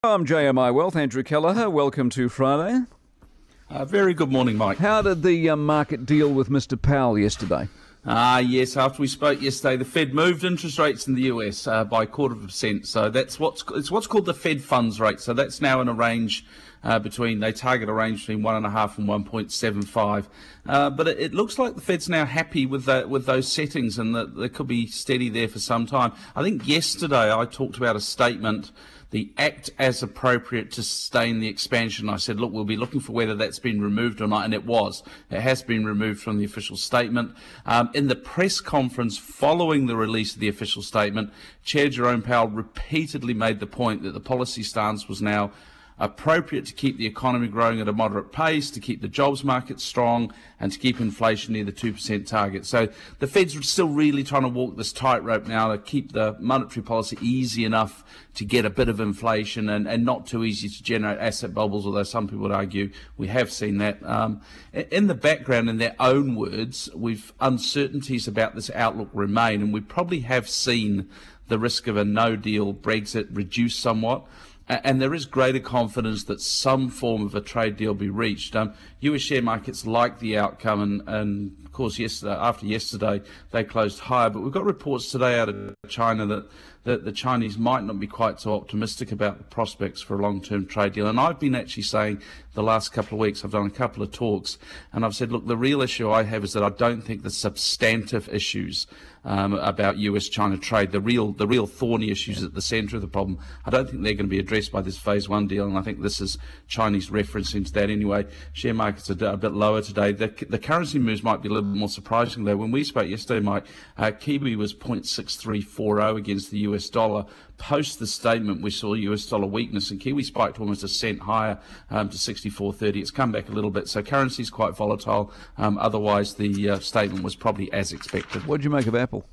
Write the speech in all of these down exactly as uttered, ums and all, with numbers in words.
I'm J M I Wealth, Andrew Kelleher. Welcome to Friday. Uh, very good morning, Mike. How did the uh, market deal with Mister Powell yesterday? Ah, uh, yes, after we spoke yesterday, the Fed moved interest rates in the U S uh, by a quarter of a percent. So that's what's it's what's called the Fed funds rate. So that's now in a range uh, between, they target a range between one point five and one point seven five. Uh, but it, it looks like the Fed's now happy with the, with those settings, and that they could be steady there for some time. I think yesterday I talked about a statement, the act as appropriate to sustain the expansion. I said, look, we'll be looking for whether that's been removed or not, and it was. It has been removed from the official statement. Um, in the press conference following the release of the official statement, Chair Jerome Powell repeatedly made the point that the policy stance was now appropriate to keep the economy growing at a moderate pace, to keep the jobs market strong, and to keep inflation near the two percent target. So the Fed's still really trying to walk this tightrope now to keep the monetary policy easy enough to get a bit of inflation and, and not too easy to generate asset bubbles, although some people would argue we have seen that. Um, in the background, in their own words, we've uncertainties about this outlook remain, and we probably have seen the risk of a no-deal Brexit reduce somewhat. And there is greater confidence that some form of a trade deal be reached. Um, U S share markets like the outcome, and, and of course, yesterday, after yesterday, they closed higher. But we've got reports today out of China that, that the Chinese might not be quite so optimistic about the prospects for a long-term trade deal. And I've been actually saying the last couple of weeks, I've done a couple of talks, and I've said, look, the real issue I have is that I don't think the substantive issues Um, about U S China trade, the real the real thorny issues at the centre of the problem, I don't think they're going to be addressed by this phase one deal, and I think this is Chinese reference into that anyway. Share markets are a bit lower today. The, the currency moves might be a little bit more surprising though. When we spoke yesterday, Mike, uh, Kiwi was zero point six three four zero against the U S dollar. Post the statement, we saw U S dollar weakness, and Kiwi spiked almost a cent higher um, to sixty-four thirty. It's come back a little bit, so currency is quite volatile. Um, otherwise, the uh, statement was probably as expected. What did you make of Apple?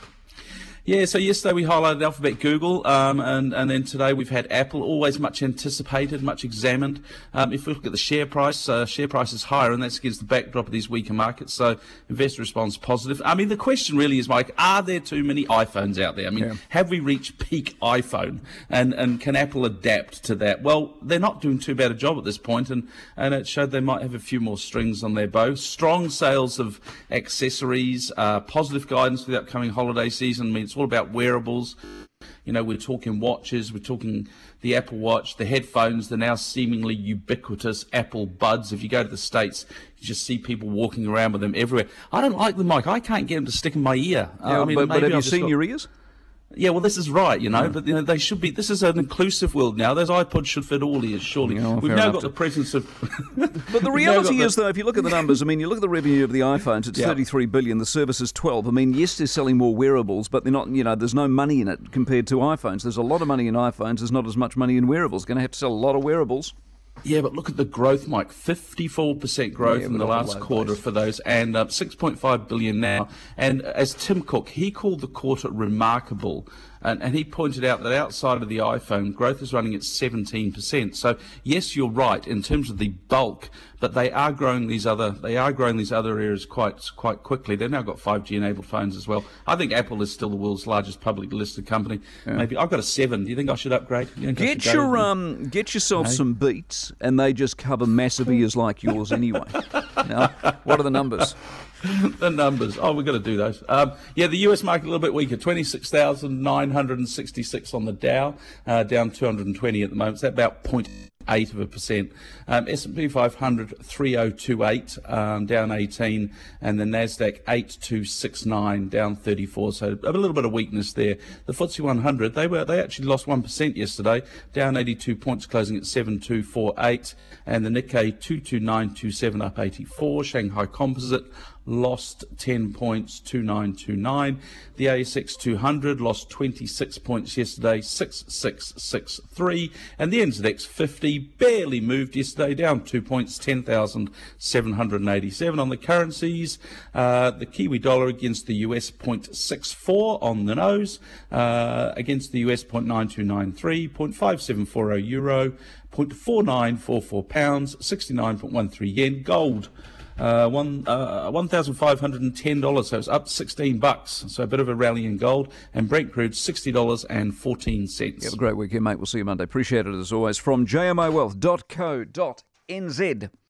Yeah, so yesterday we highlighted Alphabet, Google, um, and, and then today we've had Apple, always much anticipated, much examined. Um, if we look at the share price, uh, share price is higher, and that's against the backdrop of these weaker markets, so investor response positive. I mean, the question really is, Mike, are there too many iPhones out there? I mean, yeah. Have we reached peak iPhone, and, and can Apple adapt to that? Well, they're not doing too bad a job at this point, and, and it showed they might have a few more strings on their bow. Strong sales of accessories, uh, positive guidance for the upcoming holiday season. I mean, it's all about wearables. You know, we're talking watches, we're talking the Apple Watch, the headphones, the now seemingly ubiquitous Apple Buds. If you go to the States, you just see people walking around with them everywhere. I don't like them, Mike. I can't get them to stick in my ear. Yeah, I mean, but, but have you I've seen got... your ears? Yeah, well, this is right, you know, yeah. but you know, they should be. This is an inclusive world now. Those iPods should fit all ears, surely. Yeah, well, We've now got to... the presence of. But the reality is, the... though, if you look at the numbers, I mean, you look at the revenue of the iPhones, it's yeah. thirty-three billion. The service is twelve. I mean, yes, they're selling more wearables, but they're not. You know, there's no money in it compared to iPhones. There's a lot of money in iPhones. There's not as much money in wearables. Going to have to sell a lot of wearables. Yeah, but look at the growth, Mike. fifty-four percent growth yeah, in the last quarter base. for those, and uh, six point five billion now. And as Tim Cook, he called the quarter remarkable. And, and he pointed out that outside of the iPhone, growth is running at seventeen percent. So yes, you're right in terms of the bulk, but they are growing these other they are growing these other areas quite quite quickly. They've now got five G enabled phones as well. I think Apple is still the world's largest publicly listed company. Yeah. Maybe I've got a seven. Do you think I should upgrade? You get your um, get yourself hey? some Beats, and they just cover massive ears like yours anyway. Now, what are the numbers? The numbers. Oh, we've got to do those. Um, yeah, the U S market a little bit weaker. twenty-six thousand nine hundred sixty-six on the Dow, uh, down two hundred twenty at the moment. So about zero point eight of a percent. Um, S and P five hundred three thousand twenty-eight, um, down eighteen, and the Nasdaq eight two six nine, down thirty-four. So a little bit of weakness there. The F T S E one hundred, they were they actually lost one percent yesterday, down eighty-two points, closing at seven two four eight, and the Nikkei two two nine two seven, up eighty-four. Shanghai Composite lost ten points, two nine two nine. The A S X two hundred lost twenty-six points yesterday, six six six three. And the N Z X fifty barely moved yesterday, down two points, ten thousand seven hundred eighty-seven. On the currencies, uh, the Kiwi dollar against the U S zero point six four on the nose, uh, against the U S zero point nine two nine three, zero point five seven four zero euro, zero point four nine four four pounds, sixty-nine point one three yen. Gold uh, one uh, one thousand five hundred and ten dollars. So it's up sixteen bucks. So a bit of a rally in gold. And Brent crude sixty dollars and fourteen cents. Have a great weekend, mate. We'll see you Monday. Appreciate it as always. From j m o wealth dot co dot n z.